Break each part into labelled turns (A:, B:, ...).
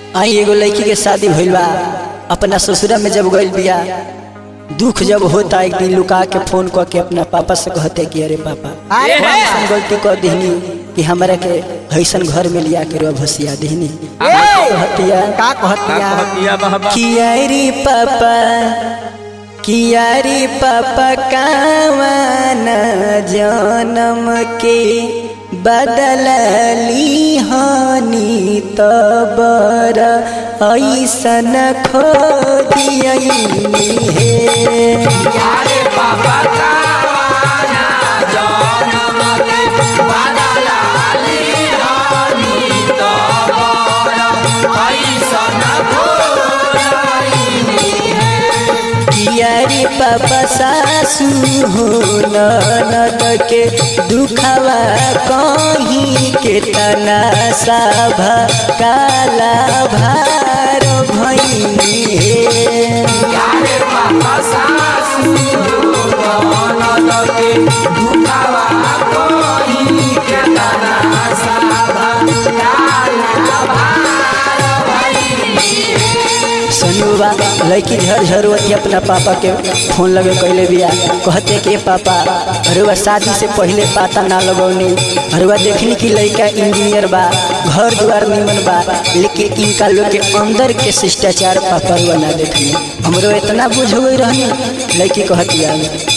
A: आई एगो लड़की के शादी भइल बा, अपना ससुरा में जब गइल बिया, दुख जब होता एक दिन लुका के फोन कर के अपना पापा से कहते कि अरे पापा ऐसा गलती कर दीनी कि हमरा के ऐसन घर में लिया के रो भसिया दीनी। कहतिया
B: का कहतिया
A: कियारी पापा कावन जन्म के बदलली हानि तबर ऐसन खो दियनी हे
C: पापा कावाना जनम के बदलली हानि तबर ऐसन खो दियनी हे।
A: कियारी पापा सासू हो ननद के दुखवा कहीं के तना सभा काला भार भइनी हे।
C: यारे पापा सासू ननद के दुखवा कहीं के तना सभा काला भार भइनी हे।
A: सनुबा लड़की झरझरवती अपना पापा के फोन लगे कैले बिया, कहते कि पापा अरुआ शादी से पहले पता ना लगौनी, अरुआ देखनी कि लड़का इंजीनियर बा, घर द्वार निमन बा, लेकिन इनका लोग के अंदर के शिष्टाचार पापा रुआ ना देखनी, हमरो इतना बुझ गई रहनी। लड़की कहतिया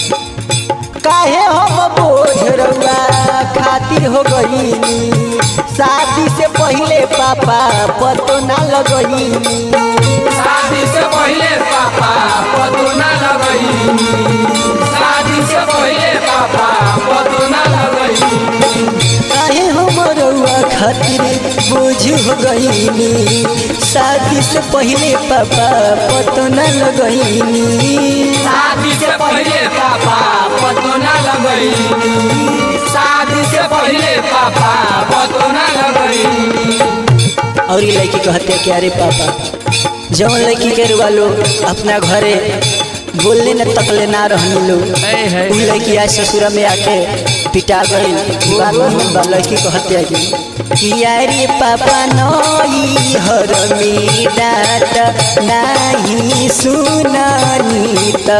A: काहे हम बोझ रउआ खातिर हो गईनी, शादी से पहले पापा पतो ना लगईनी,
C: शादी से पहले पापा पतो ना लगईनी, शादी से पहले पापा पतो ना लगईनी।
A: काहे हम रउआ खातिर बोझ हो गईनी, शादी से पहले पापा पतो ना लगईनी,
C: शादी से पहले पापा पतो ना लगईनी, शादी से पहले पापा पतो ना लगईनी।
A: और ये लड़की कहते कि अरे पापा जौन लड़की के रुआ लोग अपना घरे बोलने न तकले ना रहनी लोग, उ लड़की आज ससुरा में आके पिटा गई। लड़की कहते कि यारी पापा नई हर में डांट नहीं सुननी त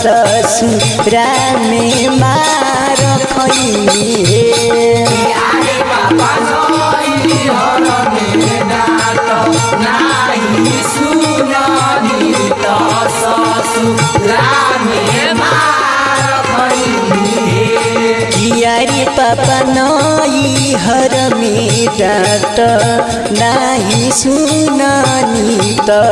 A: ससुरा में मार खैनी हे।
C: यारे पापा नई हर में डांट नहीं सुननी त ससुरा में मार खैनी हे।
A: कियारी पापा नई हर में डांट नहीं सुननी त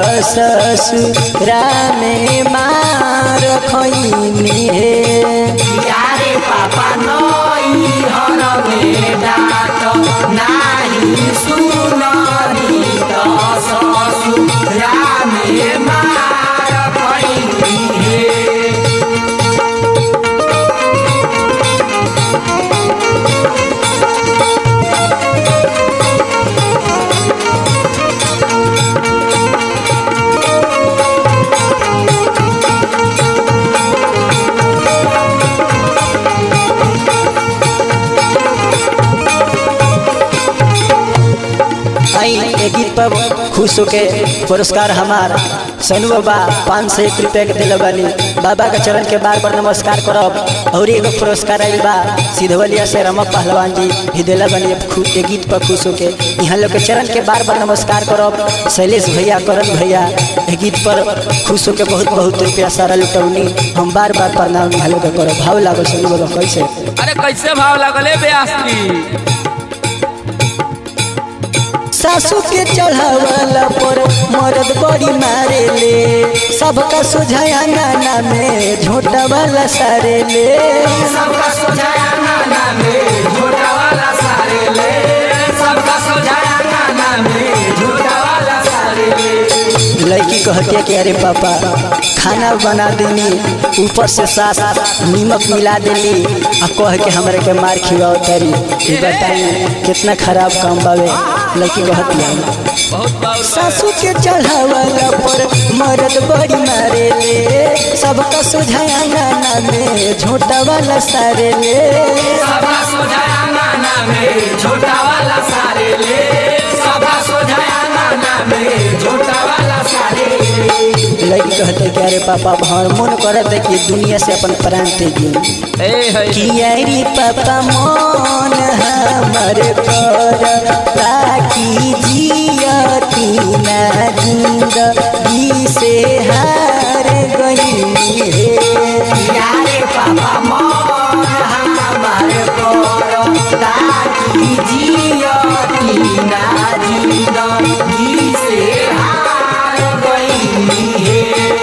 A: ससुरा में मार खैनी हे।
C: यारे पापा नई हर में डांट नहीं सुननी त ससुरा में मार खैनी हे।
A: आई एक गीत पर खुश होके पुरस्कार हमार सनु बाबा 501 रुपया के दिल बानी, बाबा के चरण के बार बार नमस्कार करब। और एगो पुरस्कार आयल बा सिधवलिया से रमक पहलवान जी भी दिल बानी, एक गीत पर खुश होके यहाँ लोग के चरण के बार बार नमस्कार करब। शैलेश भैया करण भैया एक गीत पर खुश होके बहुत बहुत रुपया सारा लुटौनी, हम बार बार प्रणाम यहाँ लोग करब। भाव लागल सनु बाबा कैसे?
B: अरे कैसे भाव लगले ब्यास
A: सासू के चढ़ावला पर मर्द बड़ी मारे ले, सबका सुझाया नाना में झोटा वाला सारे ले,
C: सबका सुझाया नाना में झोटा वाला सारे ले, सबका सुझाया नाना में झोटा वाला सारे ले।
A: लड़की कहती है कि अरे पापा खाना बना देनी, ऊपर से सास नीमक मिला देली आ कह के हमरा के मार खिलाओ तरी, बताई कितना खराब काम बावे। लड़की कहती है सासू के चढ़ावला पर मर्द बड़ी मारे ले, सबका सुझाया नाना में झोटा वाला सारे ले,
C: सबका सुझाया नाना में झोटा वाला सारे ले, सबका सुझाया नाना में
A: कहते कि अरे पापा भर मन करते कि दुनिया से अपन प्राण त्यागी कि अरे पापा मन हमारे कर ताकि जियती ना जिंदगी से हार गई है।
C: यारे पापा मन हमारे कर ताकि जियती ना जिंदगी से हार गई है।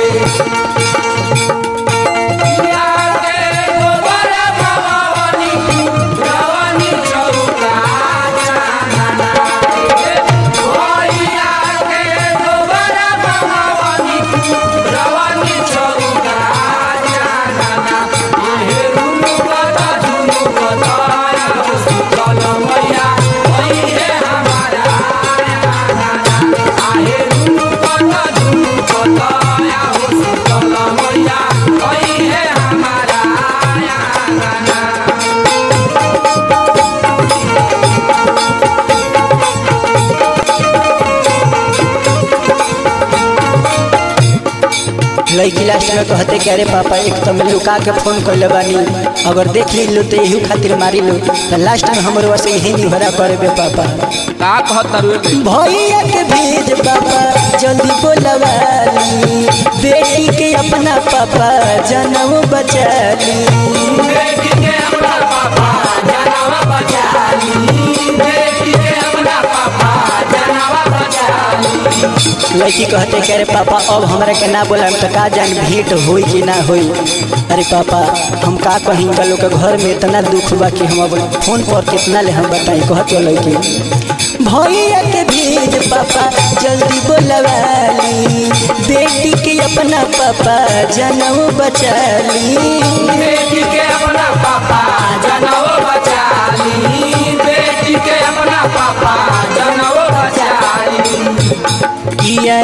A: लड़की लास्ट में कहते कि अरे पापा एक तो मैं लुका के फोन कर बानी, अगर देख लो तो यही खातिर मारी लो, तो लास्ट में हमारे वैसे यही निहरा करे बे पापा
B: का कहता रे
A: भैया के भेज पापा जल्दी बोलवाली, बेटी के अपना पापा जनम बचाली,
C: बेटी के अपना पापा जनम बचाली, बेटी के अपना पापा जनम बचाली।
A: लड़की कहते कि अरे पापा अब हमरा के ना बोला तो का जान भेंट होई कि ना होई। अरे पापा हम का कहीं का लोग के घर में इतना दुख बा कि हम अब फोन पर कितना ले हम बताई। कहते लड़की भैया के भेज पापा जल्दी बोलवाली, बेटी के अपना पापा जनम बचाली,
C: बेटी के अपना पापा जनम बचाली, बेटी के अपना पापा जनम बचाली।
A: किया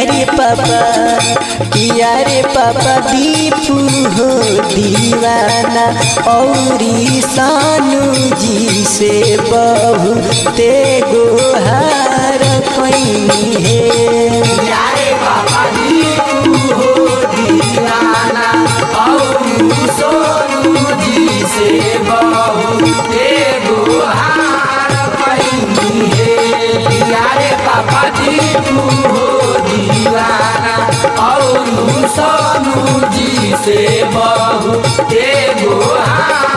A: रे पापा दीपू हो दीवाना औरी सानू जी से बहुते गोहार कोई है।
C: यारे पापा दीपू हो दीवाना और सोनू जी से बहुते गोहार कोई है। यारे पापा दीपू हो दीवाना और सोनू जी से बहुते गोहार